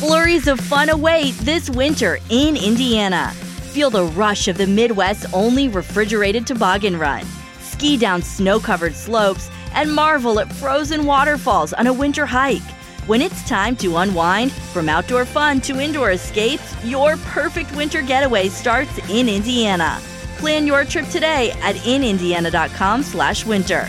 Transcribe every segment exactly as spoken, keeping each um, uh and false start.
Flurries of fun await this winter in Indiana. Feel the rush of the Midwest's only refrigerated toboggan run. Ski down snow-covered slopes and marvel at frozen waterfalls on a winter hike. When it's time to unwind, from outdoor fun to indoor escapes, your perfect winter getaway starts in Indiana. Plan your trip today at in indiana dot com slash winter.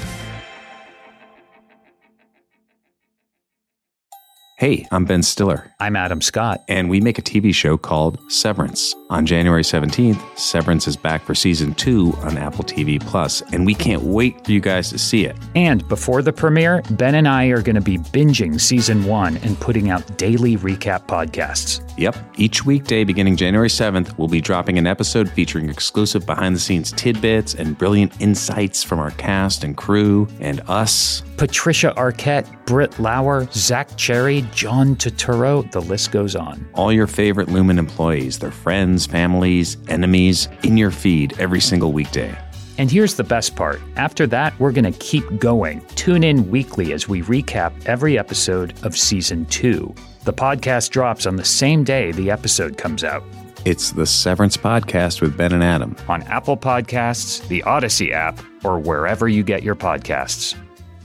Hey, I'm Ben Stiller. I'm Adam Scott. And we make a T V show called Severance. On January seventeenth, Severance is back for season two on Apple T V Plus, and we can't wait for you guys to see it. And before the premiere, Ben and I are going to be binging season one and putting out daily recap podcasts. Yep. Each weekday beginning January seventh, we'll be dropping an episode featuring exclusive behind-the-scenes tidbits and brilliant insights from our cast and crew and us. Patricia Arquette, Britt Lauer, Zach Cherry, John Turturro, the list goes on. All your favorite Lumen employees, their friends, families, enemies, in your feed every single weekday. And here's the best part. After that, we're going to keep going. Tune in weekly as we recap every episode of season two. The podcast drops on the same day the episode comes out. It's the Severance Podcast with Ben and Adam. On Apple Podcasts, the Odyssey app, or wherever you get your podcasts.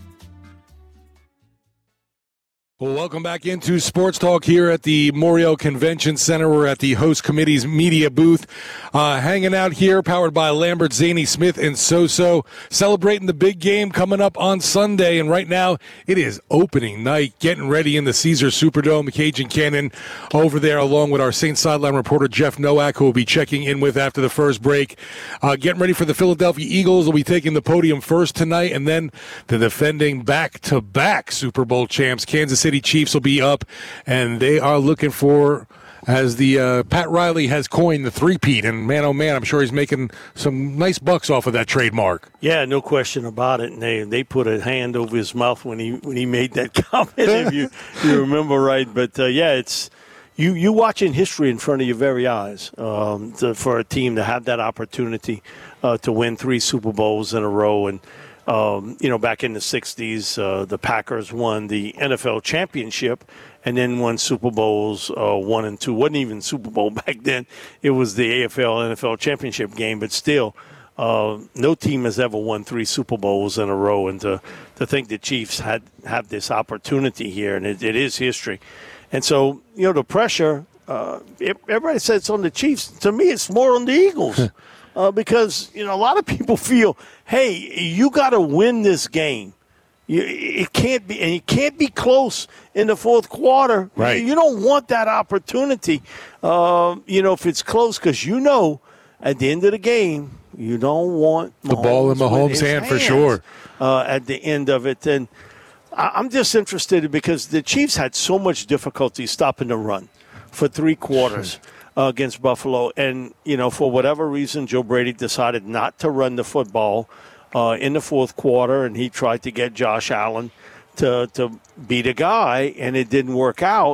Well, welcome back into Sports Talk here at the Morial Convention Center. We're at the host committee's media booth, uh, hanging out here, powered by Lambert, Zaney, Smith, and Soso, celebrating the big game coming up on Sunday. And right now, it is opening night, getting ready in the Caesars Superdome. Cajun Cannon over there, along with our Saint Sideline reporter Jeff Nowak, who will be checking in with after the first break. Uh, getting ready for the Philadelphia Eagles. Will be taking the podium first tonight, and then the defending back-to-back Super Bowl champs, Kansas City Chiefs, will be up, and they are looking for, as the uh, Pat Riley has coined, the three-peat. And man, oh man, I'm sure he's making some nice bucks off of that trademark. Yeah, no question about it. And they, they put a hand over his mouth when he when he made that comment, if you, you remember right. But uh, yeah, it's you you watching history in front of your very eyes um, to, for a team to have that opportunity uh, to win three Super Bowls in a row. And Um, you know, back in the sixties, uh, the Packers won the N F L championship and then won Super Bowls uh, one and two. Wasn't even Super Bowl back then. It was the A F L N F L championship game. But still, uh, no team has ever won three Super Bowls in a row. And to, to think the Chiefs had have this opportunity here, and it, it is history. And so, you know, the pressure, uh, everybody says it's on the Chiefs. To me, it's more on the Eagles. Uh, because, you know, a lot of people feel, hey, you got to win this game. You, it can't be, and it can't be close in the fourth quarter. Right. You, you don't want that opportunity, uh, you know, if it's close, because you know at the end of the game, you don't want the ball in Mahomes' hand for sure uh, at the end of it. And I, I'm just interested because the Chiefs had so much difficulty stopping the run for three quarters. Uh, against Buffalo. And, you know, for whatever reason, Joe Brady decided not to run the football uh, in the fourth quarter, and he tried to get Josh Allen to, to beat a guy, and it didn't work out.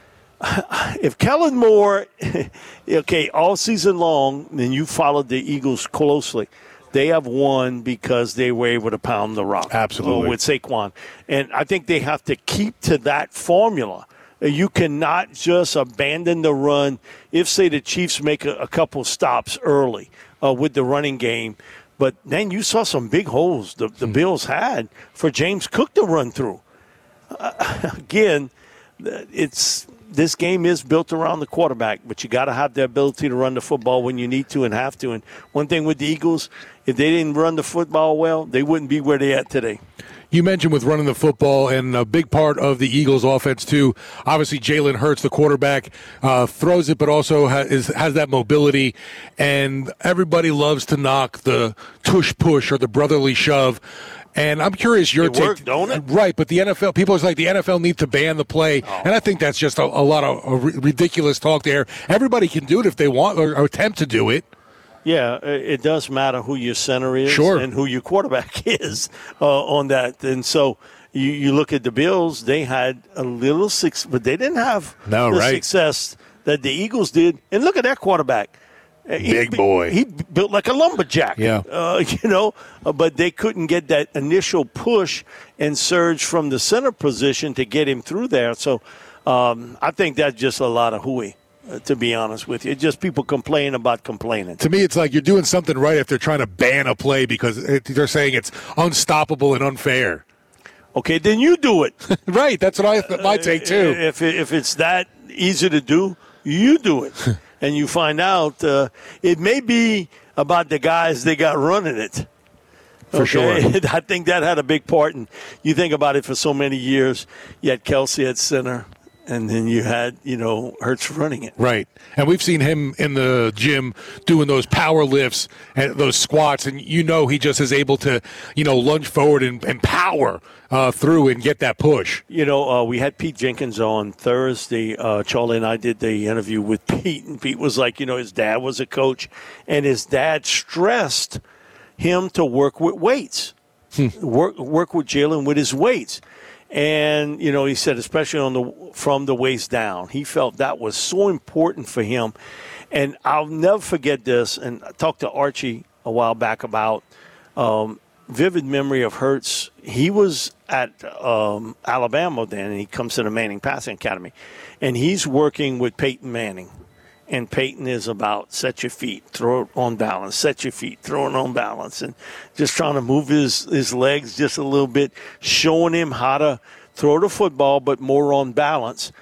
If Kellen Moore, okay, all season long, and you followed the Eagles closely, they have won because they were able to pound the rock. Absolutely. Uh, with Saquon. And I think they have to keep to that formula. You cannot just abandon the run if, say, the Chiefs make a, a couple stops early uh, with the running game. But then you saw some big holes the, the Bills had for James Cook to run through. Uh, again, it's this game is built around the quarterback, but you got to have the ability to run the football when you need to and have to. And one thing with the Eagles, if they didn't run the football well, they wouldn't be where they're at today. You mentioned with running the football, and a big part of the Eagles' offense, too. Obviously, Jalen Hurts, the quarterback, uh, throws it, but also has, is, has that mobility. And everybody loves to knock the tush-push or the brotherly shove. And I'm curious your it take. Worked, don't it? Right, but the N F L, people are like, the N F L needs to ban the play. Oh. And I think that's just a, a lot of a ridiculous talk there. Everybody can do it if they want or, or attempt to do it. Yeah, it does matter who your center is sure. and who your quarterback is uh, on that. And so you, you look at the Bills, they had a little success, but they didn't have no, the right. success that the Eagles did. And look at that quarterback. Big he, boy. He built like a lumberjack, yeah. uh, you know, uh, but they couldn't get that initial push and surge from the center position to get him through there. So Um, I think that's just a lot of hooey, uh, to be honest with you. It's just people complaining about complaining. To me, it's like you're doing something right if they're trying to ban a play because it, they're saying it's unstoppable and unfair. Okay, then you do it. Right, that's what I th- my take too. Uh, if, it, if it's that easy to do, you do it. And you find out uh, it may be about the guys they got running it. For sure. I think that had a big part. And you think about it for so many years. You had Kelsey at center, and then you had, you know, Hurts running it. Right. And we've seen him in the gym doing those power lifts and those squats, and you know he just is able to, you know, lunge forward and, and power uh, through and get that push. You know, uh, we had Pete Jenkins on Thursday. Uh, Charlie and I did the interview with Pete, and Pete was like, you know, his dad was a coach, and his dad stressed him to work with weights, hmm. work work with Jalen with his weights. And, you know, he said, especially on the from the waist down, he felt that was so important for him. And I'll never forget this. And I talked to Archie a while back about um, vivid memory of Hurts. He was at um, Alabama then, and he comes to the Manning Passing Academy. And he's working with Peyton Manning. And Peyton is about set your feet, throw it on balance, set your feet, throw it on balance, and just trying to move his, his legs just a little bit, showing him how to throw the football, but more on balance.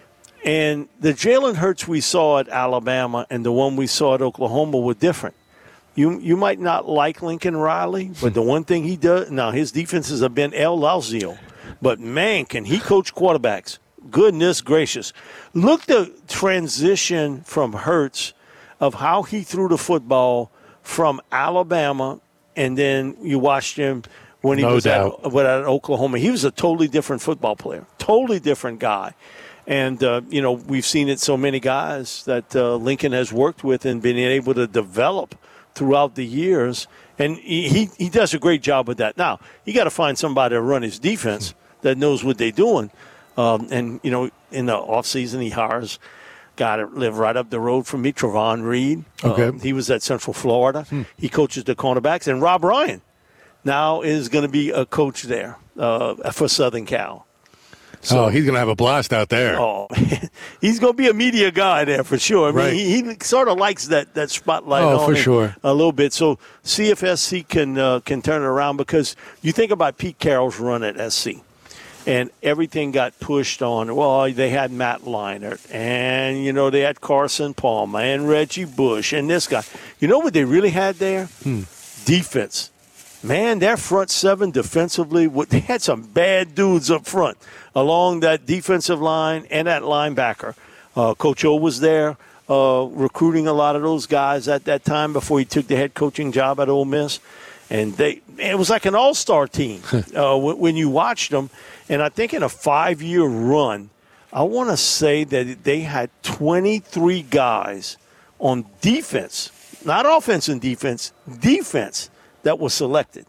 And the Jalen Hurts we saw at Alabama and the one we saw at Oklahoma were different. You you might not like Lincoln Riley, but the one thing he does, now his defenses have been El Lauzio, but man, can he coach quarterbacks. Goodness gracious. Look the transition from Hurts of how he threw the football from Alabama, and then you watched him when he no was doubt. at, at Oklahoma. He was a totally different football player, totally different guy. And, uh, you know, we've seen it so many guys that uh, Lincoln has worked with and been able to develop throughout the years. And he, he, he does a great job with that. Now, you got to find somebody to run his defense that knows what they're doing. Um, and, you know, in the offseason, he hires a guy to live right up the road from me, Trevon Reed. Okay. Um, he was at Central Florida. Hmm. He coaches the cornerbacks. And Rob Ryan now is going to be a coach there uh, for Southern Cal. So, oh, he's going to have a blast out there. Oh, man. He's going to be a media guy there for sure. I mean, right. he, he sort of likes that, that spotlight oh, on for him sure. a little bit. So see if S C can uh, can turn it around, because you think about Pete Carroll's run at S C. And everything got pushed on. Well, they had Matt Leinart, and, you know, they had Carson Palmer and Reggie Bush and this guy. You know what they really had there? Hmm. Defense. Man, their front seven defensively, they had some bad dudes up front along that defensive line and that linebacker. Uh, Coach O was there uh, recruiting a lot of those guys at that time before he took the head coaching job at Ole Miss. And they it was like an all-star team uh, when you watched them. And I think in a five-year run, I want to say that they had twenty-three guys on defense, not offense and defense, defense, that was selected.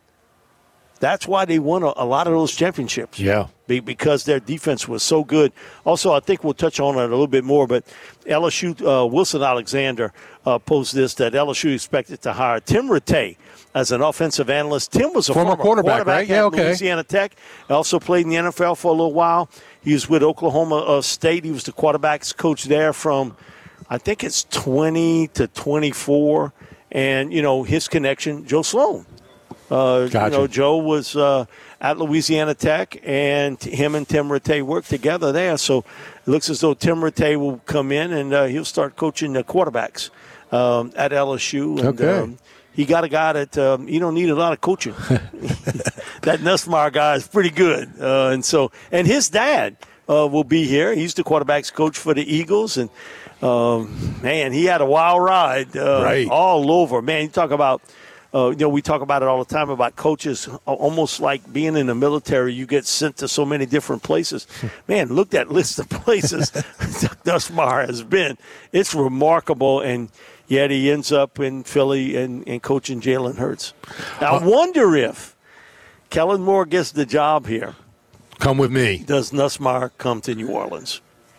That's why they won a, a lot of those championships. Yeah. Be, because their defense was so good. Also, I think we'll touch on it a little bit more, but L S U, uh, Wilson Alexander uh, posed this, that L S U expected to hire Tim Rattay as an offensive analyst. Tim was a former, former quarterback, quarterback right? at Yeah, okay. Louisiana Tech. Also played in the N F L for a little while. He was with Oklahoma uh, State. He was the quarterbacks coach there from, I think it's twenty to twenty-four. And, you know, his connection, Joe Sloan. Uh, gotcha. You know, Joe was uh, at Louisiana Tech, and him and Tim Rattay worked together there. So it looks as though Tim Rattay will come in, and uh, he'll start coaching the quarterbacks um, at L S U. And, okay. Um, he got a guy that um, you don't need a lot of coaching. That Nussmeier guy is pretty good, uh, and so and his dad uh, will be here. He's the quarterbacks coach for the Eagles, and um, man, he had a wild ride uh, right. all over. Man, you talk about. Uh, you know, we talk about it all the time about coaches, almost like being in the military. You get sent to so many different places. Man, look at that list of places Nussmeier has been. It's remarkable, and yet he ends up in Philly and, and coaching Jalen Hurts. Now, I wonder if Kellen Moore gets the job here. Come with me. Does Nussmeier come to New Orleans?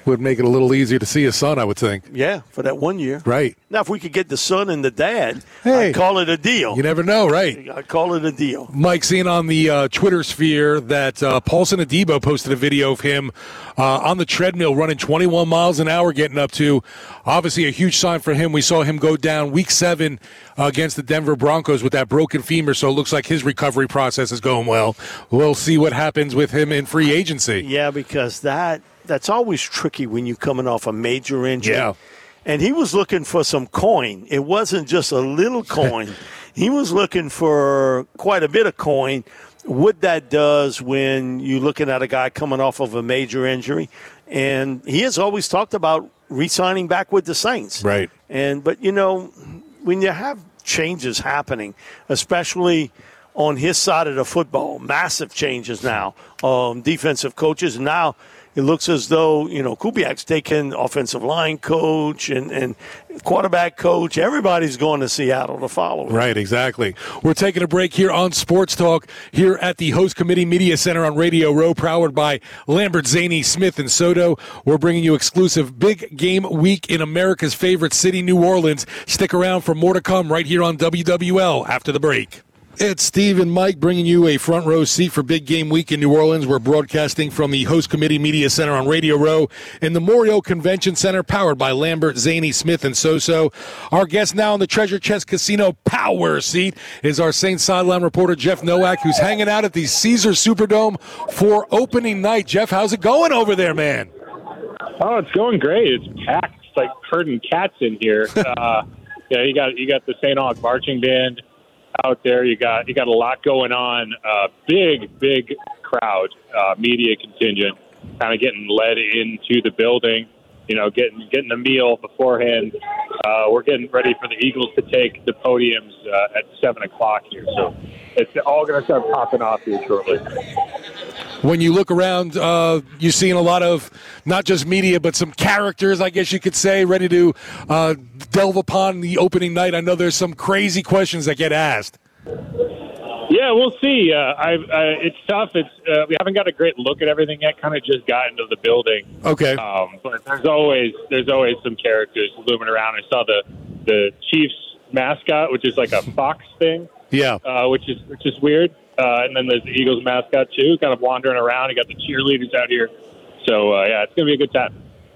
Would make it a little easier to see his son, I would think. Yeah, for that one year. Right. Now, if we could get the son and the dad, hey, I'd call it a deal. You never know, right? I'd call it a deal. Mike, seeing on the uh, Twitter sphere that uh, Paulson Adebo posted a video of him uh, on the treadmill running twenty-one miles an hour, getting up to. Obviously, a huge sign for him. We saw him go down week seven uh, against the Denver Broncos with that broken femur, so it looks like his recovery process is going well. We'll see what happens with him in free agency. Yeah, because that that's always tricky when you're coming off a major injury. Yeah. And he was looking for some coin. It wasn't just a little coin. He was looking for quite a bit of coin. What that does when you're looking at a guy coming off of a major injury. And he has always talked about re-signing back with the Saints. Right. And but, you know, when you have changes happening, especially on his side of the football, massive changes now, um, defensive coaches, and now it looks as though, you know, Kubiak's taken offensive line coach and, and quarterback coach. Everybody's going to Seattle to follow him. Right, exactly. We're taking a break here on Sports Talk here at the Host Committee Media Center on Radio Row, powered by Lambert, Zaney, Smith, and Soto. We're bringing you exclusive big game week in America's favorite city, New Orleans. Stick around for more to come right here on W W L after the break. It's Steve and Mike bringing you a front row seat for Big Game Week in New Orleans. We're broadcasting from the Host Committee Media Center on Radio Row in the Morio Convention Center, powered by Lambert, Zaney, Smith, and Soso. Our guest now in the Treasure Chest Casino power seat is our Saints sideline reporter, Jeff Nowak, who's hanging out at the Caesars Superdome for opening night. Jeff, how's it going over there, man? Oh, it's going great. It's packed. It's like herding cats in here. uh, yeah, you got you got the Saint Aug marching band out there. You got you got a lot going on. Uh, big, big crowd, uh, media contingent, kind of getting led into the building. You know, getting getting a meal beforehand. Uh, we're getting ready for the Eagles to take the podiums uh, at seven o'clock here. So it's all going to start popping off here shortly. When you look around, uh, you're seeing a lot of not just media, but some characters, I guess you could say, ready to uh, delve upon the opening night. I know there's some crazy questions that get asked. Yeah, we'll see. Uh, I, uh, it's tough. It's uh, we haven't got a great look at everything yet. Kind of just got into the building. Okay. Um, but there's always there's always some characters looming around. I saw the the Chiefs mascot, which is like a fox thing. Yeah. Uh, which is which is weird. Uh, and then there's the Eagles mascot too, kind of wandering around. You got the cheerleaders out here. So uh, yeah, it's gonna be a good time.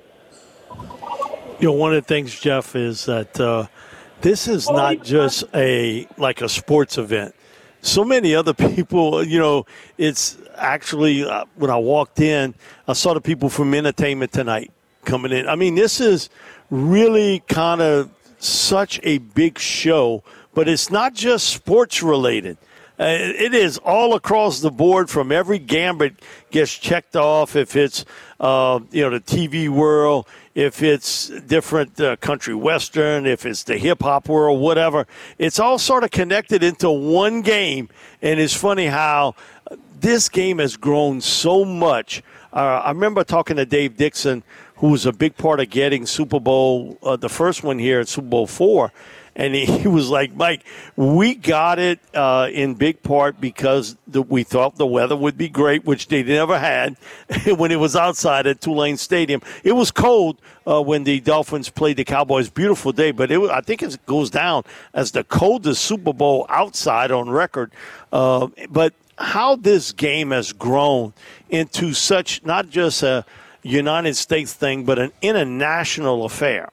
You know, one of the things, Jeff, is that uh, this is not just a like a sports event. So many other people, you know, it's actually, uh, when I walked in, I saw the people from Entertainment Tonight coming in. I mean, this is really kind of such a big show, but it's not just sports related. Uh, it is all across the board. From every gambit gets checked off. If it's, uh, you know, the T V world, if it's different uh, country western, if it's the hip-hop world, whatever. It's all sort of connected into one game, and it's funny how this game has grown so much. Uh, I remember talking to Dave Dixon, who was a big part of getting Super Bowl, uh, the first one here at Super Bowl four, and he, he was like, Mike, we got it uh, in big part because the, we thought the weather would be great, which they never had when it was outside at Tulane Stadium. It was cold uh, when the Dolphins played the Cowboys. Beautiful day, but it, I think it goes down as the coldest Super Bowl outside on record. Uh, but how this game has grown into such not just a United States thing, but an international affair.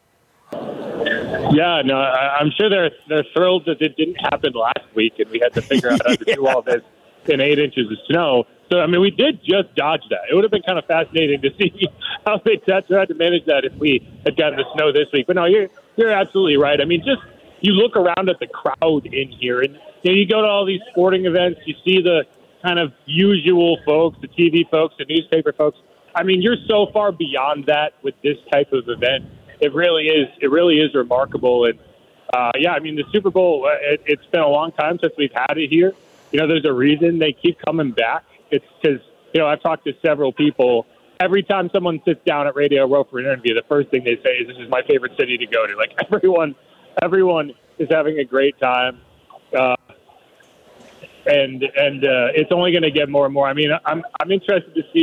Yeah, no, I, I'm sure they're they're thrilled that it didn't happen last week, and we had to figure out how to yeah. do all this in eight inches of snow. So, I mean, we did just dodge that. It would have been kind of fascinating to see how they tried to manage that if we had gotten the snow this week. But no, you're you're absolutely right. I mean, just you look around at the crowd in here, and you know, you go to all these sporting events, you see the kind of usual folks, the T V folks, the newspaper folks. I mean, you're so far beyond that with this type of event. It really is. It really is remarkable. And, uh, yeah, I mean, the Super Bowl, it, it's been a long time since we've had it here. You know, there's a reason they keep coming back. It's because, you know, I've talked to several people. Every time someone sits down at Radio Row for an interview, the first thing they say is, this is my favorite city to go to. Like, everyone everyone is having a great time. Uh, and and uh, it's only going to get more and more. I mean, I'm I'm interested to see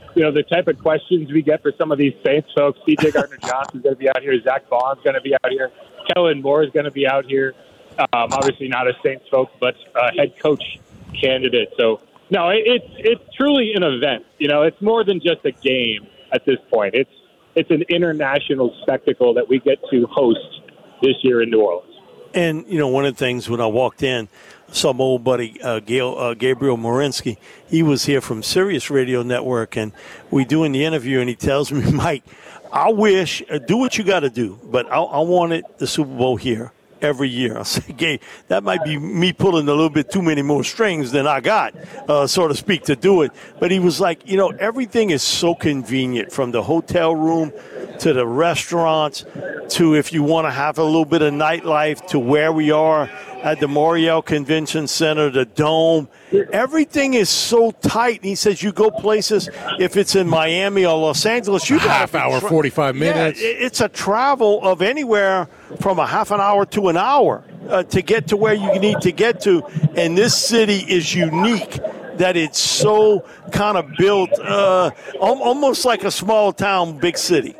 you know, the type of questions we get for some of these Saints folks. C J Gardner-Johnson is going to be out here. Zach Vaughn's going to be out here. Kellen Moore is going to be out here. Um, obviously not a Saints folk, but a head coach candidate. So, no, it, it's it's truly an event. You know, it's more than just a game at this point. It's it's an international spectacle that we get to host this year in New Orleans. And, you know, one of the things when I walked in, I saw my old buddy uh, Gail, uh, Gabriel Morinsky. He was here from Sirius Radio Network, and we doing the interview, and he tells me, Mike, I wish, uh, do what you got to do, but I, I wanted the Super Bowl here every year. I say, Gabe, that might be me pulling a little bit too many more strings than I got, uh, so to speak, to do it. But he was like, you know, everything is so convenient, from the hotel room to the restaurants to if you want to have a little bit of nightlife to where we are at the Morial Convention Center, the Dome. Everything is so tight. And he says you go places, if it's in Miami or Los Angeles, you got half hour, tra- forty-five minutes. Yeah, it's a travel of anywhere from a half an hour to an hour uh, to get to where you need to get to. And this city is unique that it's so kind of built uh, almost like a small town, big city.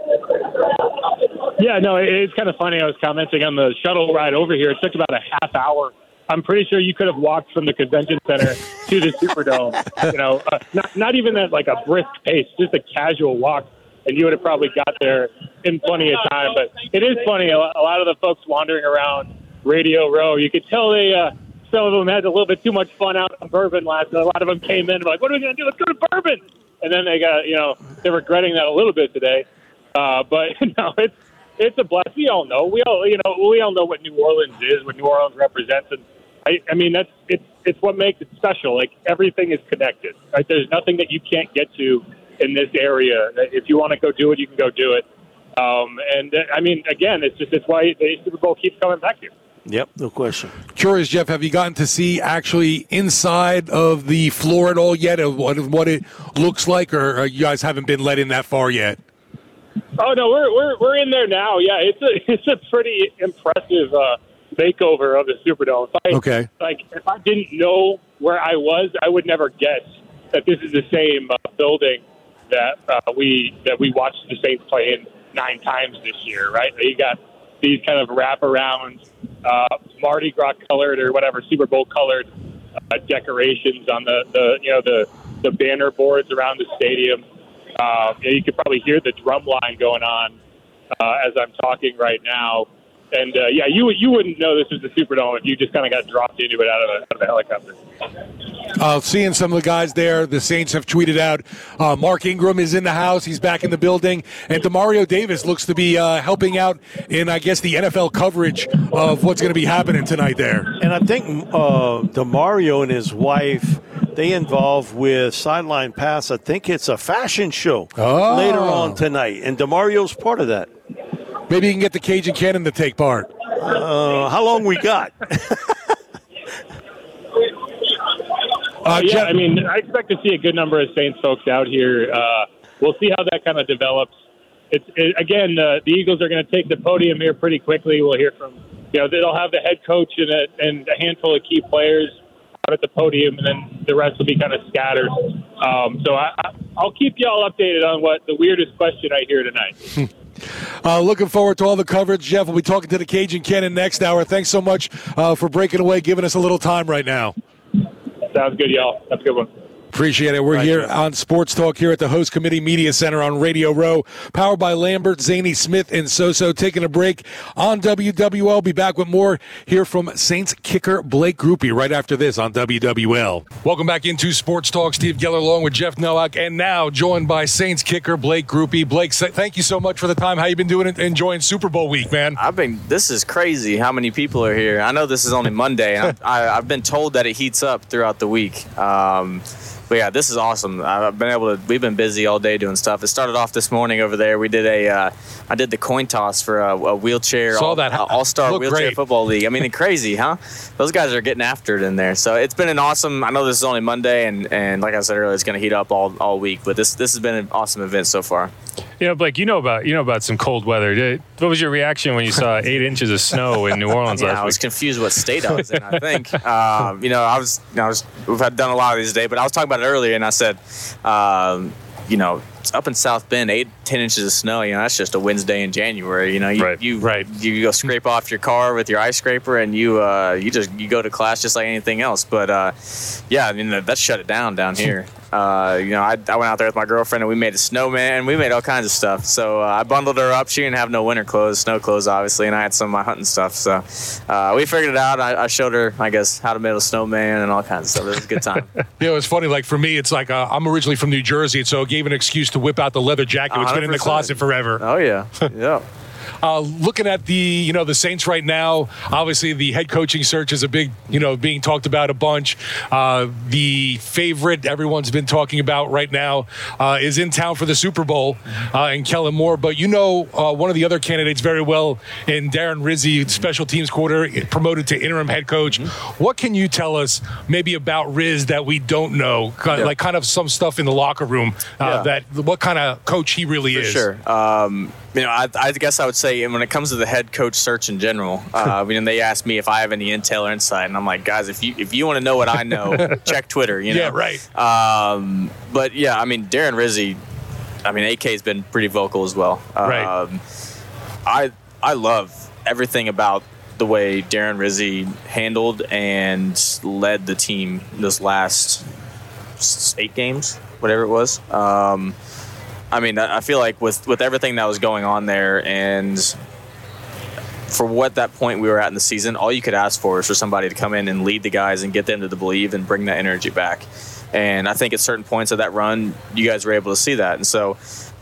Yeah, no, it's kind of funny. I was commenting on the shuttle ride over here. It took about a half hour. I'm pretty sure you could have walked from the convention center to the Superdome. You know, uh, not not even at like a brisk pace, just a casual walk, and you would have probably got there in plenty of time. But it is funny. A lot of the folks wandering around Radio Row, you could tell they uh, some of them had a little bit too much fun out on Bourbon last night. A lot of them came in like, "What are we going to do? Let's go to Bourbon." And then they got, you know, they're regretting that a little bit today. Uh, but you know, it's. It's a blessing. We all know. We all, you know, we all know what New Orleans is, what New Orleans represents, and I, I mean, that's it's it's what makes it special. Like, everything is connected. Right? There's nothing that you can't get to in this area. If you want to go do it, you can go do it. Um, and I mean, again, it's just it's why the Super Bowl keeps coming back here. Yep, no question. Curious, Jeff, have you gotten to see actually inside of the floor at all yet, of what, of what it looks like, or you guys haven't been let in that far yet? Oh no, we're we're we're in there now. Yeah, it's a it's a pretty impressive uh, makeover of the Superdome. If I, okay. Like, if I didn't know where I was, I would never guess that this is the same uh, building that uh, we that we watched the Saints play in nine times this year. Right? You got these kind of wraparound, uh, Mardi Gras colored or whatever Super Bowl colored uh, decorations on the, the you know the the banner boards around the stadium. Uh, you could probably hear the drum line going on uh, as I'm talking right now. And, uh, yeah, you you wouldn't know this was the Superdome if you just kind of got dropped into it out of a, out of a helicopter. Uh, seeing some of the guys there, the Saints have tweeted out, uh, Mark Ingram is in the house. He's back in the building. And Demario Davis looks to be uh, helping out in, I guess, the N F L coverage of what's going to be happening tonight there. And I think uh, Demario and his wife, they involved with Sideline Pass. I think it's a fashion show oh. later on tonight. And Demario's part of that. Maybe you can get the Cajun Cannon to take part. Uh, how long we got? uh, yeah, I mean, I expect to see a good number of Saints folks out here. Uh, we'll see how that kind of develops. It's it, again, uh, the Eagles are going to take the podium here pretty quickly. We'll hear from, you know, they'll have the head coach and a, and a handful of key players out at the podium, and then the rest will be kind of scattered. Um, so I, I, I'll keep you all updated on what the weirdest question I hear tonight. Uh, looking forward to all the coverage. Jeff, we'll be talking to the Cajun Cannon next hour. Thanks so much uh, for breaking away, giving us a little time right now. Sounds good, y'all. Have a good one. Appreciate it. We're Thank here you. on Sports Talk here at the Host Committee Media Center on Radio Row, powered by Lambert, Zany, Smith, and Soso. Taking a break on W W L. Be back with more here from Saints kicker Blake Grupe right after this on W W L. Welcome back into Sports Talk. Steve Geller along with Jeff Nowak, and now joined by Saints kicker Blake Grupe. Blake, thank you so much for the time. How you been doing, enjoying Super Bowl week, man? I've been. This is crazy. How many people are here? I know this is only Monday, and I, I've been told that it heats up throughout the week. Um, But yeah, this is awesome. I've been able to. We've been busy all day doing stuff. It started off this morning over there. We did a. Uh, I did the coin toss for a, a wheelchair. Saw all, that. Uh, all-star Looked wheelchair great. football league. I mean, crazy, huh? Those guys are getting after it in there. So it's been an awesome. I know this is only Monday, and, and like I said earlier, it's going to heat up all, all week. But this this has been an awesome event so far. You know, Blake, you know about you know about some cold weather. Did, what was your reaction when you saw eight inches of snow in New Orleans Yeah, last I was week? confused what state I was in. I think um, you know I was. You know, I was. We've had done a lot of these today, but I was talking about it earlier, and I said, um, you know, up in South Bend, eight, ten inches of snow, you know, that's just a Wednesday in January. You know, you right. you, right. you go scrape off your car with your ice scraper, and you uh, you just you go to class just like anything else. But uh, yeah, I mean, that shut it down down here. Uh, you know, I, I went out there with my girlfriend and we made a snowman. We made all kinds of stuff. So uh, I bundled her up. She didn't have no winter clothes, snow clothes, obviously, and I had some of my hunting stuff. So uh, we figured it out. I, I showed her, I guess, how to make a snowman and all kinds of stuff. It was a good time. Yeah, it was funny. Like for me, it's like uh, I'm originally from New Jersey, so it gave an excuse to whip out the leather jacket. It's been in the closet forever. Oh yeah, yeah. Uh, looking at the, you know, the Saints right now, obviously the head coaching search is a big, you know, being talked about a bunch. Uh, the favorite everyone's been talking about right now uh, is in town for the Super Bowl uh, in Kellen Moore. But you know, uh, one of the other candidates very well in Darren Rizzi, special teams coordinator, promoted to interim head coach. Mm-hmm. What can you tell us maybe about Riz that we don't know? Kind of, yeah. Like kind of some stuff in the locker room uh, yeah. that what kind of coach he really for is. Sure. Um, you know, I, I guess I would say when it comes to the head coach search in general, uh, I mean, they ask me if I have any intel or insight, and I'm like, guys, if you if you want to know what I know, check Twitter. You know? Yeah, right. Um, but yeah, I mean, Darren Rizzi, I mean, A K's been pretty vocal as well. Right. Um, I I love everything about the way Darren Rizzi handled and led the team this last eight games, whatever it was. Um, I mean, I feel like with, with everything that was going on there and for what that point we were at in the season, all you could ask for is for somebody to come in and lead the guys and get them to believe and bring that energy back. And I think at certain points of that run, you guys were able to see that. And so,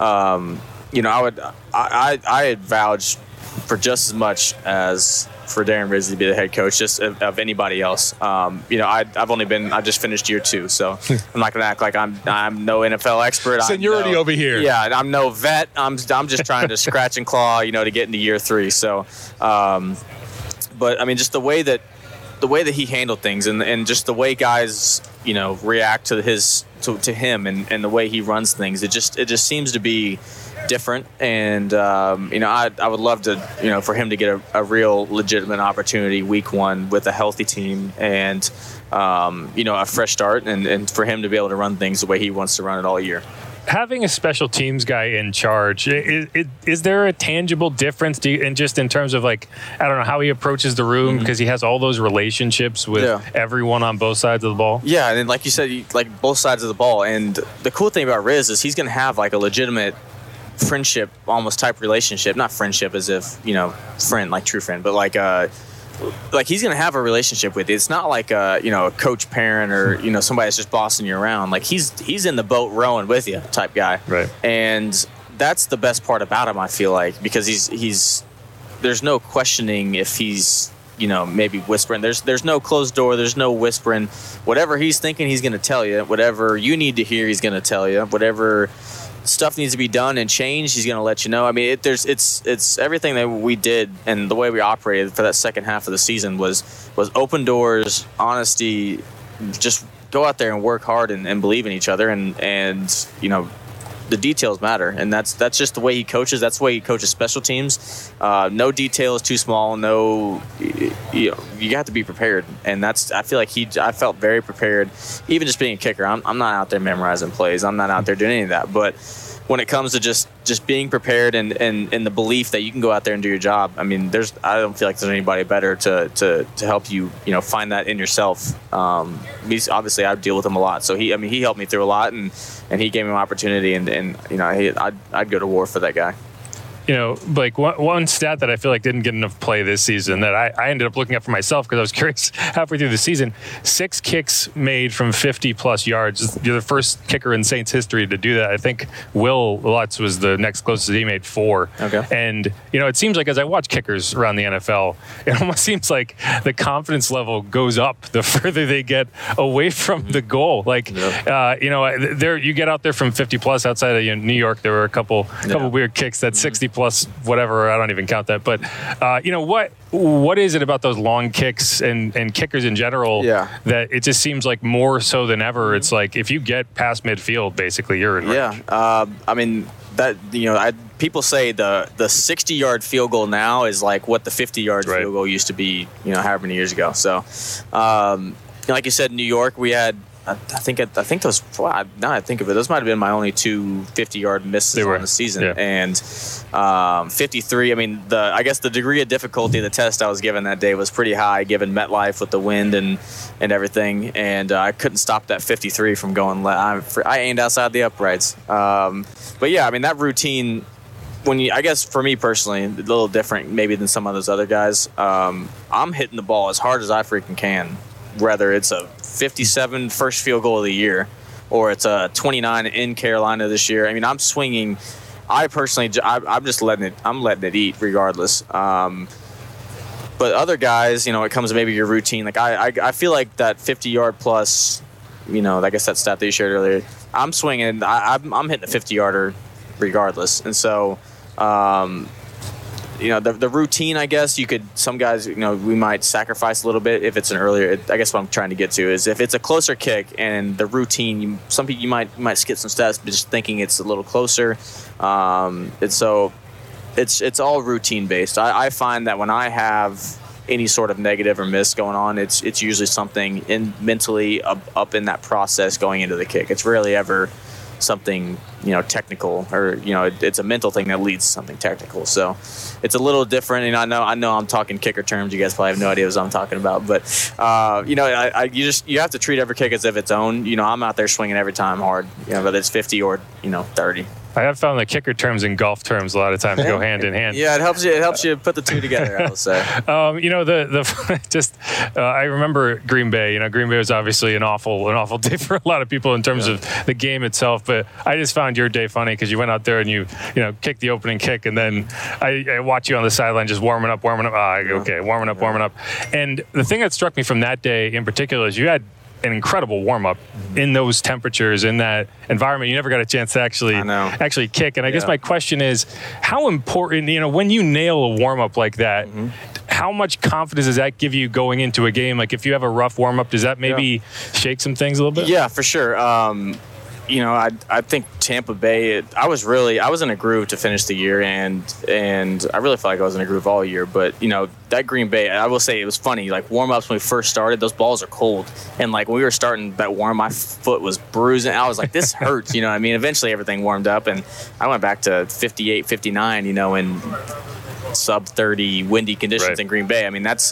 um, you know, I would I, I, I had vouched for just as much as for Darren Rizzi to be the head coach, just of, of anybody else. Um, you know, I, I've only been, I just finished year two, so I'm not going to act like I'm I'm no N F L expert. Seniority no, over here. Yeah, I'm no vet. I'm I'm just trying to scratch and claw, you know, to get into year three. So, um, but I mean, just the way that the way that he handled things and and just the way guys, you know, react to his to, to him and, and the way he runs things, it just it just seems to be different. And um, you know, I I would love to, you know, for him to get a, a real legitimate opportunity week one with a healthy team and um, you know, a fresh start and, and for him to be able to run things the way he wants to run it all year. Having a special teams guy in charge, is, is, is there a tangible difference to, in just in terms of like, I don't know, how he approaches the room because mm-hmm. he has all those relationships with yeah. everyone on both sides of the ball? Yeah, and like you said, like both sides of the ball. And the cool thing about Riz is he's going to have like a legitimate friendship, almost type relationship. Not friendship as if, you know, friend, like true friend, but like uh like he's going to have a relationship with you. It's not like a, you know, a coach parent or, you know, somebody that's just bossing you around. Like he's he's in the boat rowing with you type guy. Right. And that's the best part about him, I feel like, because he's he's there's no questioning if he's, you know, maybe whispering. There's there's no closed door. There's no whispering. Whatever he's thinking, he's going to tell you. Whatever you need to hear, he's going to tell you. Whatever stuff needs to be done and changed, he's going to let you know. I mean, it, there's it's it's everything that we did and the way we operated for that second half of the season was was open doors, honesty, just go out there and work hard and, and believe in each other, and and you know, the details matter, and that's that's just the way he coaches. That's the way he coaches special teams. Uh, no detail is too small. No, you know, you have to be prepared, and that's. I feel like he. I felt very prepared, even just being a kicker. I'm, I'm not out there memorizing plays. I'm not out there doing any of that. But when it comes to just, just being prepared and, and, and the belief that you can go out there and do your job, I mean, there's. I don't feel like there's anybody better to to, to help you. You know, find that in yourself. Um, he's obviously I deal with him a lot, so he. I mean, he helped me through a lot, and. And he gave me an opportunity, and, and you know, he, I'd, I'd go to war for that guy. You know, like one, one stat that I feel like didn't get enough play this season that I, I ended up looking up for myself because I was curious halfway through the season. Six kicks made from fifty plus yards. You're the first kicker in Saints history to do that. I think Will Lutz was the next closest. He made four. Okay. And, you know, it seems like as I watch kickers around the N F L, it almost seems like the confidence level goes up the further they get away from the goal. Like, yeah. uh, you know, there you get out there from fifty plus outside of you know, New York. There were a couple, yeah. couple weird kicks that mm-hmm. sixty plus whatever, I don't even count that. But, uh, you know, what what is it about those long kicks and, and kickers in general yeah. that it just seems like more so than ever, it's like if you get past midfield, basically you're in range. Yeah, uh, I mean, that, you know, I, people say the the sixty-yard field goal now is like what the fifty-yard right. field goal used to be, you know, however many years ago. So, um, like you said, in New York, we had I, I think I, I think those. Wow, now I think of it, those might have been my only two fifty-yard misses on the season, yeah. and um, fifty-three. I mean, the I guess the degree of difficulty of the test I was given that day was pretty high, given MetLife with the wind and and everything, and uh, I couldn't stop that fifty-three from going. Le- I, I aimed outside the uprights, um, but yeah, I mean that routine. When you, I guess for me personally, a little different maybe than some of those other guys. Um, I'm hitting the ball as hard as I freaking can, whether it's a fifty-seven first field goal of the year or it's a twenty-nine in Carolina this year. I mean, I'm swinging. I personally, I, I'm just letting it. I'm letting it eat regardless. Um, but other guys, you know, it comes to maybe your routine. Like I, I, I feel like that fifty-yard plus. You know, I guess that stat that you shared earlier. I'm swinging. I, I'm, I'm hitting a fifty-yarder. Regardless, and so um, you know the the routine. I guess you could. Some guys, you know, we might sacrifice a little bit if it's an earlier. I guess what I'm trying to get to is if it's a closer kick and the routine. You, some people you might you might skip some steps, just thinking it's a little closer. Um, and so it's it's all routine based. I, I find that when I have any sort of negative or miss going on, it's it's usually something in mentally up, up in that process going into the kick. It's rarely ever something, you know, technical, or, you know, it, it's a mental thing that leads to something technical. So it's a little different. And I know, I know I'm talking kicker terms. You guys probably have no idea what I'm talking about, but, uh, you know, I, I, you just, you have to treat every kick as if it's own. You know, I'm out there swinging every time hard, you know, whether it's fifty or, you know, thirty. I have found that kicker terms and golf terms a lot of times go hand in hand. Yeah, it helps you. It helps you put the two together, I will say. um, you know, the the just uh, I remember Green Bay. You know, Green Bay was obviously an awful an awful day for a lot of people in terms yeah. of the game itself. But I just found your day funny because you went out there and you you know kicked the opening kick, and then I, I watch you on the sideline just warming up, warming up. Ah, okay, warming up, warming up. And the thing that struck me from that day in particular is you had an incredible warm-up in those temperatures, in that environment. You never got a chance to actually actually kick. And I yeah. guess my question is, how important, you know, when you nail a warm-up like that, mm-hmm. how much confidence does that give you going into a game? Like if you have a rough warm-up, does that maybe yeah. shake some things a little bit? Yeah, for sure. Um, you know, I I think Tampa Bay, it, I was really, I was in a groove to finish the year, and and I really felt like I was in a groove all year. But, you know, that Green Bay, I will say it was funny. Like warm-ups when we first started, those balls are cold. And, like, when we were starting that warm, my foot was bruising. I was like, this hurts, you know what I mean? Eventually everything warmed up, and I went back to fifty-eight, fifty-nine, you know, in sub thirty windy conditions right. in Green Bay. I mean, that's,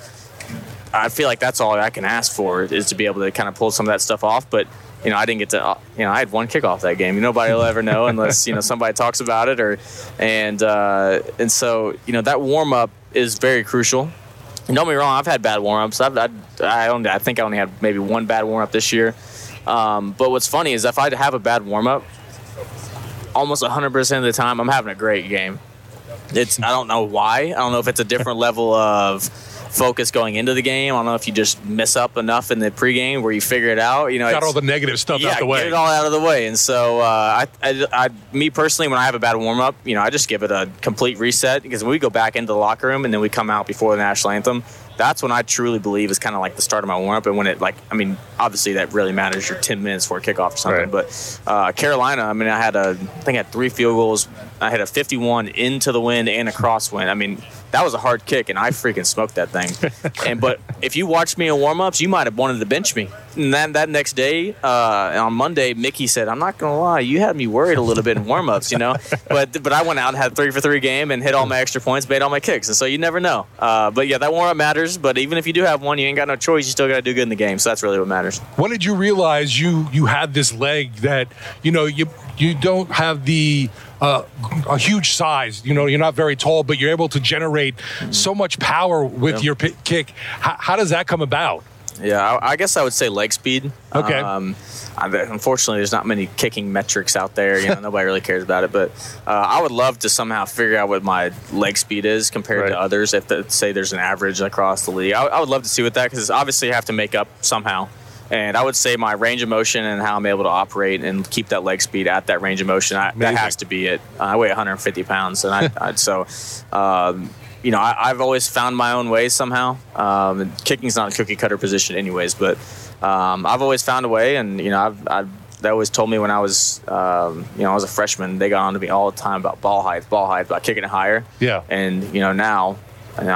I feel like that's all I can ask for is to be able to kind of pull some of that stuff off. But, you know, I didn't get to, you know, I had one kickoff that game. Nobody will ever know unless, you know, somebody talks about it, or, and, uh, and so, you know, that warm up is very crucial. And don't get me wrong, I've had bad warm ups. I've, I, I only, I think I only had maybe one bad warm up this year. Um, but what's funny is if I have a bad warm up, almost one hundred percent of the time, I'm having a great game. It's, I don't know why. I don't know if it's a different level of focus going into the game. I don't know if you just mess up enough in the pregame where you figure it out. You know, got all the negative stuff yeah, out the way. Get it all out of the way. And so, uh, I, I, I, me personally, when I have a bad warm up, you know, I just give it a complete reset, because when we go back into the locker room and then we come out before the national anthem, that's when I truly believe is kind of like the start of my warm up. And when it, like, I mean, obviously that really matters. You're ten minutes for a kickoff or something. Right. But uh, Carolina, I mean, I had a, I think I had three field goals. I had a fifty-one into the wind and a crosswind. I mean, that was a hard kick, and I freaking smoked that thing. and But if you watched me in warm-ups, you might have wanted to bench me. And then that next day, uh, on Monday, Mickey said, I'm not going to lie, you had me worried a little bit in warm-ups, you know. but but I went out and had three for three game and hit all my extra points, made all my kicks. And so you never know. Uh, but, yeah, that warm-up matters. But even if you do have one, you ain't got no choice. You still got to do good in the game. So that's really what matters. When did you realize you, you had this leg that, you know, you you don't have the uh, a huge size, you know, you're not very tall, but you're able to generate mm-hmm. so much power with yeah. your p- kick. How, how does that come about? Yeah, I, I guess I would say leg speed. Okay. Um, I, unfortunately, there's not many kicking metrics out there. You know, nobody really cares about it. But uh, I would love to somehow figure out what my leg speed is compared right. to others. If the, say there's an average across the league, I, I would love to see what that, because obviously you have to make up somehow. And I would say my range of motion and how I'm able to operate and keep that leg speed at that range of motion, I, that has to be it. Uh, I weigh one hundred fifty pounds, and I, I so. Um, You know, I, I've always found my own way somehow. Um, kicking's not a cookie cutter position, anyways. But um, I've always found a way, and you know, I've, I've they always told me when I was, um, you know, I was a freshman. They got on to me all the time about ball height, ball height, about kicking it higher. Yeah. And you know, now, and I've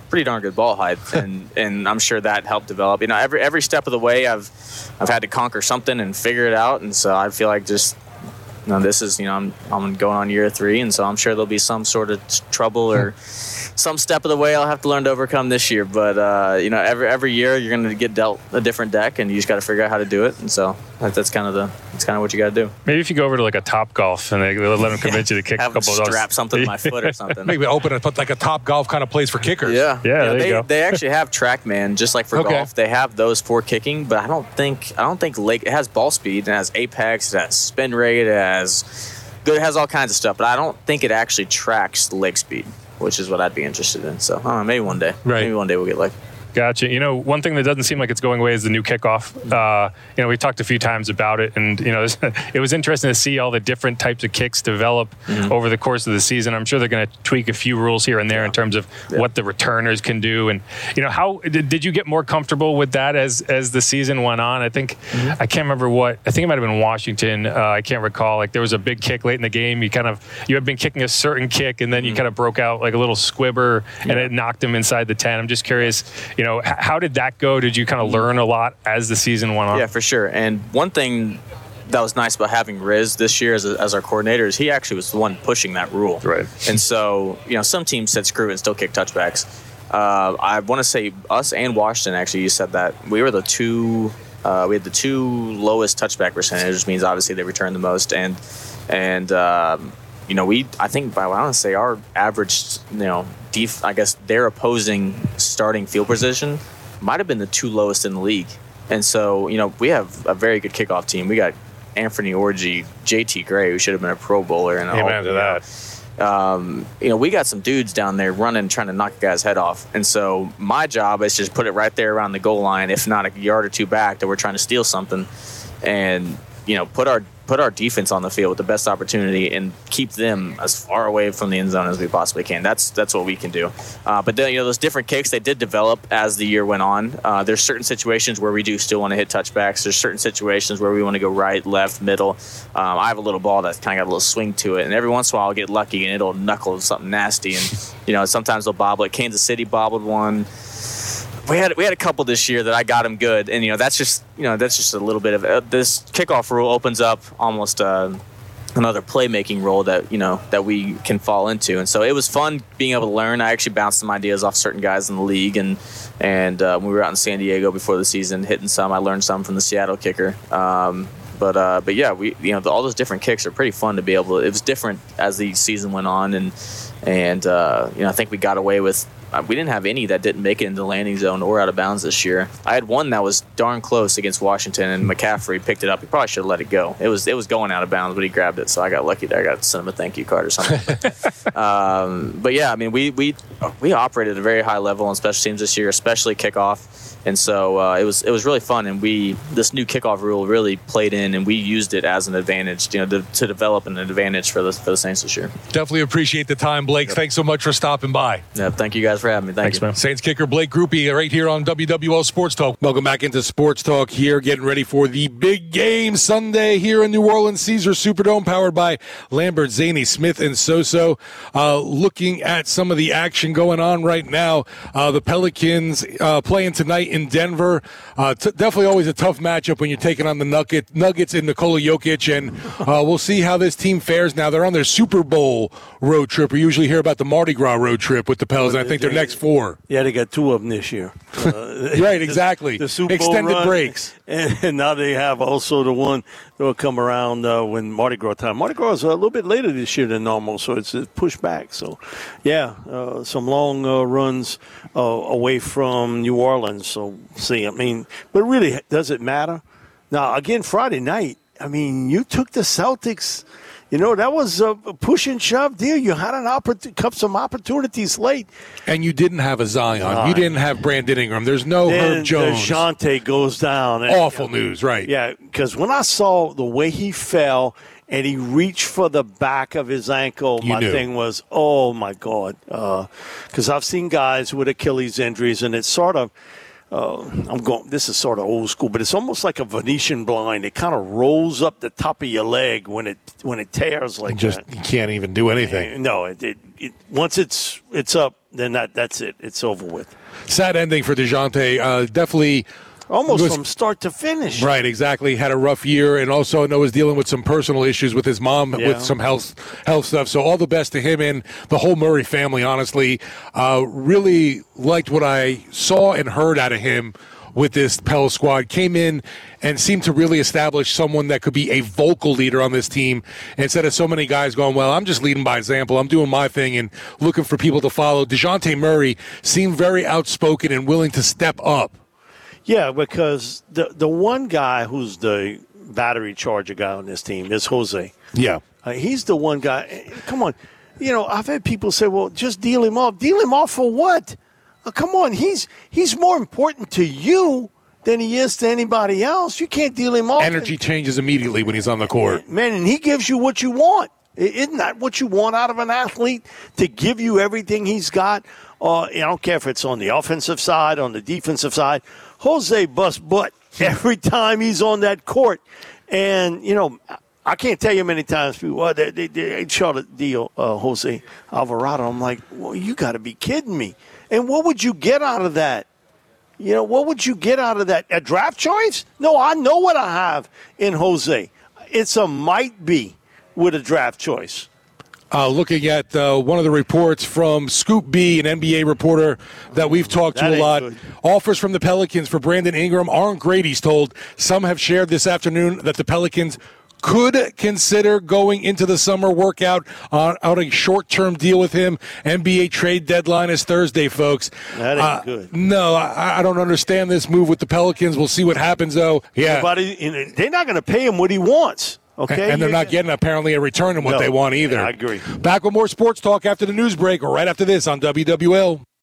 pretty darn good ball height, and, and I'm sure that helped develop. You know, every every step of the way, I've I've had to conquer something and figure it out, and so I feel like just, you know, this is, you know, I'm I'm going on year three, and so I'm sure there'll be some sort of trouble or some step of the way I'll have to learn to overcome this year. But uh, you know, every every year you're going to get dealt a different deck, and you just got to figure out how to do it. And so that, that's kind of the that's kind of what you got to do. Maybe if you go over to like a Top Golf and they let them convince you to kick Have a couple of those. strap something to my foot or something. Maybe open it, put like a Top Golf kind of place for kickers. Yeah, Yeah, there they, you go. They actually have TrackMan, just like for Okay. golf. They have those for kicking, but I don't think I don't think Lake. It has ball speed, it has apex, it has spin rate, it has good, it has all kinds of stuff. But I don't think it actually tracks the leg speed, which is what I'd be interested in. So I don't know, maybe one day, Right. maybe one day we'll get like. Gotcha. You know, one thing that doesn't seem like it's going away is the new kickoff. Uh, you know, we talked a few times about it, and, you know, it was interesting to see all the different types of kicks develop mm-hmm. over the course of the season. I'm sure they're going to tweak a few rules here and there yeah. in terms of yeah. what the returners can do. And, you know, how did, did you get more comfortable with that as as the season went on? I think, mm-hmm. I can't remember what, I think it might have been Washington. Uh, I can't recall. Like, there was a big kick late in the game. You kind of, you had been kicking a certain kick, and then you mm-hmm. kind of broke out like a little squibber, and yeah. it knocked him inside the ten. I'm just curious, you know, how did that go? Did you kind of learn a lot as the season went on? Yeah, for sure. And one thing that was nice about having Riz this year as, a, as our coordinator is he actually was the one pushing that rule. Right. And so, you know, some teams said screw it and still kick touchbacks. Uh, I want to say us and Washington, actually, you said that. We were the two, uh, we had the two lowest touchback percentage, which means obviously they returned the most. And, and um, you know, we, I think, by, I want to say our average, you know, def, I guess their opposing starting field position might have been the two lowest in the league. And so, you know, we have a very good kickoff team. We got Anthony Orji, J T Gray, who should have been a Pro Bowler. And Amen to that. Um, you know, we got some dudes down there running, trying to knock a guy's head off. And so my job is just put it right there around the goal line, if not a yard or two back, that we're trying to steal something. And, you know, put our put our defense on the field with the best opportunity and keep them as far away from the end zone as we possibly can. That's that's what we can do. Uh, but then, you know, those different kicks, they did develop as the year went on. Uh, there's certain situations where we do still want to hit touchbacks. There's certain situations where we want to go right, left, middle. Um, I have a little ball that's kind of got a little swing to it, and every once in a while I'll get lucky and it'll knuckle something nasty. And, you know, sometimes they'll bobble it. Kansas City bobbled one. We had we had a couple this year that I got him good, and you know that's just you know that's just a little bit of uh, this kickoff rule opens up almost uh, another playmaking role that you know that we can fall into, and so it was fun being able to learn. I actually bounced some ideas off certain guys in the league, and and uh, when we were out in San Diego before the season, hitting some. I learned some from the Seattle kicker. Um, But uh, but yeah, we you know the, all those different kicks are pretty fun to be able to. It was different as the season went on, and and uh, you know I think we got away with. Uh, we didn't have any that didn't make it into the landing zone or out of bounds this year. I had one that was darn close against Washington, and McCaffrey picked it up. He probably should have let it go. It was it was going out of bounds, but he grabbed it, so I got lucky there. I got to send him a thank you card or something. um, but yeah, I mean we we we operated at a very high level on special teams this year, especially kickoff. And so uh, it was it was really fun, and we this new kickoff rule really played in, and we used it as an advantage, you know, to, to develop an advantage for the for the Saints this year. Definitely appreciate the time, Blake. Yep. Thanks so much for stopping by. Yeah, thank you guys for having me. Thank Thanks, you, man. Saints kicker Blake Grupe right here on W W L Sports Talk. Welcome back into Sports Talk here, getting ready for the big game Sunday here in New Orleans, Caesars Superdome, powered by Lambert, Zaney, Smith, and Soso. Uh, looking at some of the action going on right now, uh, the Pelicans uh, playing tonight in Denver. Uh, t- definitely always a tough matchup when you're taking on the Nugget, Nuggets in Nikola Jokic, and uh, we'll see how this team fares now. They're on their Super Bowl road trip. We usually hear about the Mardi Gras road trip with the Pelicans, and I think they're next four. Yeah, they got two of them this year. Uh, right, exactly. The, the Super Bowl extended run, breaks. And, and now they have also the one that will come around uh, when Mardi Gras time. Mardi Gras is a little bit later this year than normal, so it's pushed back. So, yeah, uh, some long uh, runs uh, away from New Orleans. So, see, I mean, but really, does it matter? Now, again, Friday night, I mean, you took the Celtics. You know, that was a push and shove deal. You had an oppor- some opportunities late. And you didn't have a Zion. Uh, you didn't have Brandon Ingram. There's no then Herb Jones. DeJounte goes down. And, Awful news, right. Yeah, because when I saw the way he fell and he reached for the back of his ankle, you my knew. thing was, oh, my God. Because uh, I've seen guys with Achilles injuries, and it's sort of, Uh, I'm going. This is sort of old school, but it's almost like a Venetian blind. It kind of rolls up the top of your leg when it when it tears like Just, that. You can't even do anything. No, it, it, it once it's it's up, then that that's it. It's over with. Sad ending for DeJounte. Uh, definitely. Almost was, from start to finish. Right, exactly. Had a rough year, and also I know was dealing with some personal issues with his mom Yeah. with some health health stuff. So all the best to him and the whole Murray family, honestly. Uh, really liked what I saw and heard out of him with this Pels squad. Came in and seemed to really establish someone that could be a vocal leader on this team instead of so many guys going, well, I'm just leading by example. I'm doing my thing and looking for people to follow. DeJounte Murray seemed very outspoken and willing to step up. Yeah, because the the one guy who's the battery charger guy on this team is Jose. Yeah. Uh, he's the one guy. Come on. You know, I've had people say, well, just deal him off. Deal him off for what? Uh, come on. He's he's more important to you than he is to anybody else. You can't deal him off. Energy changes immediately when he's on the court. Man, and he gives you what you want. Isn't that what you want out of an athlete? To give you everything he's got? Uh, I don't care if it's on the offensive side, on the defensive side. Jose busts butt every time he's on that court. And, you know, I can't tell you how many times people, well, they, they, they shot a deal, uh, Jose Alvarado. I'm like, well, you got to be kidding me. And what would you get out of that? You know, what would you get out of that? A draft choice? No, I know what I have in Jose. It's a might be with a draft choice. Uh, looking at uh, one of the reports from Scoop B, an N B A reporter that we've talked That to a ain't lot. good. Offers from the Pelicans for Brandon Ingram aren't great, he's told. Some have shared this afternoon that the Pelicans could consider going into the summer workout on, on a short-term deal with him. N B A trade deadline is Thursday, folks. That ain't Uh, good. No, I, I don't understand this move with the Pelicans. We'll see what happens, though. Yeah. But he- they're not going to pay him what he wants. Okay, And they're You- not getting, apparently, a return on what No, they want either. I agree. Back with more sports talk after the news break or right after this on W W L.